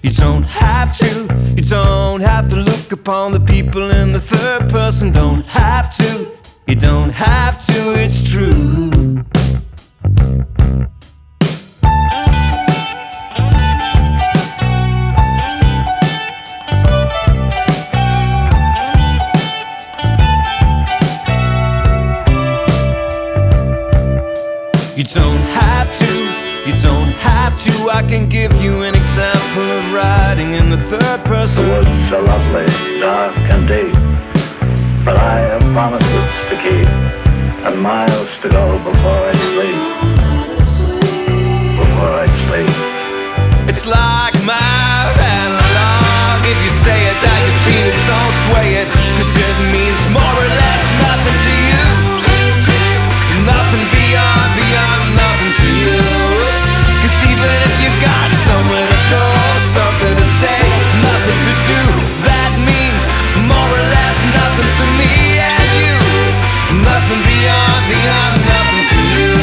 You don't have to look upon the people in the third person. Don't have to, you don't have to, it's true. You don't have to, I can give you an example of writing in the third person. The woods are lovely, dark and deep, but I have promises to keep, and miles to go before I sleep. Before I sleep. It's like my analog. If you say it, I can see it, don't sway it, 'cause it means more or less nothing to you. Nothing beyond nothing to you. 'Cause even if you got somewhere to go, something to say, nothing to do, that means more or less nothing to me and you. Nothing beyond nothing to you.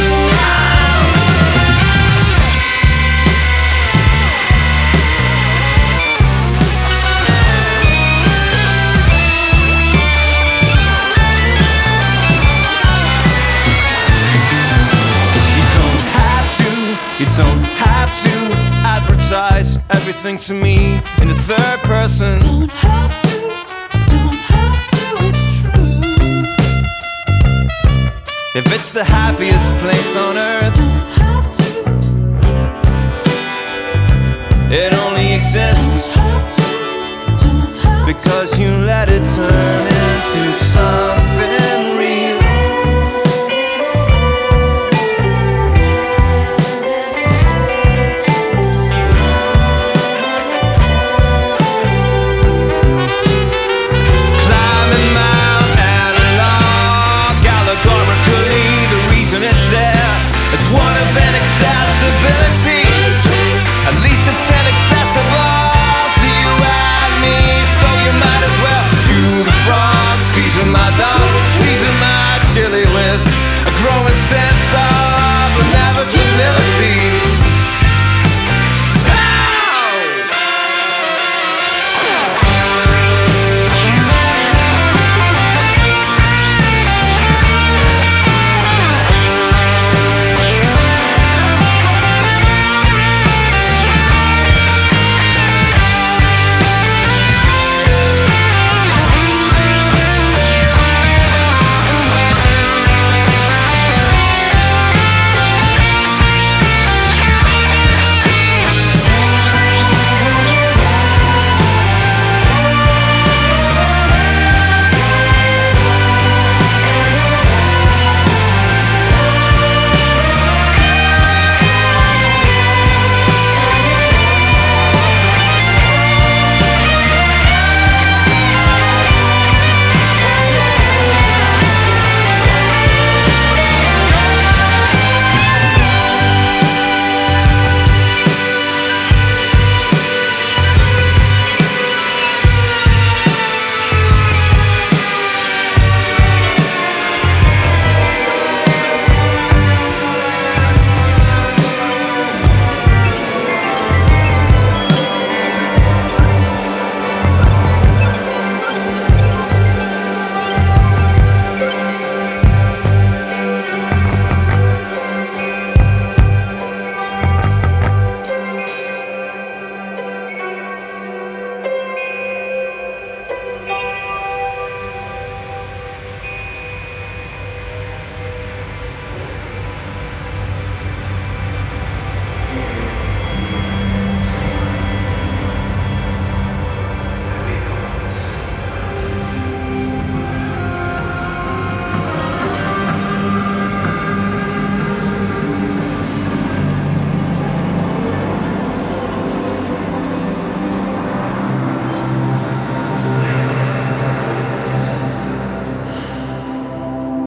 You don't have to advertise everything to me in the third person. Don't have to, it's true. If it's the happiest place on earth, Don't have to, it only exists don't have to, because you let it turn into something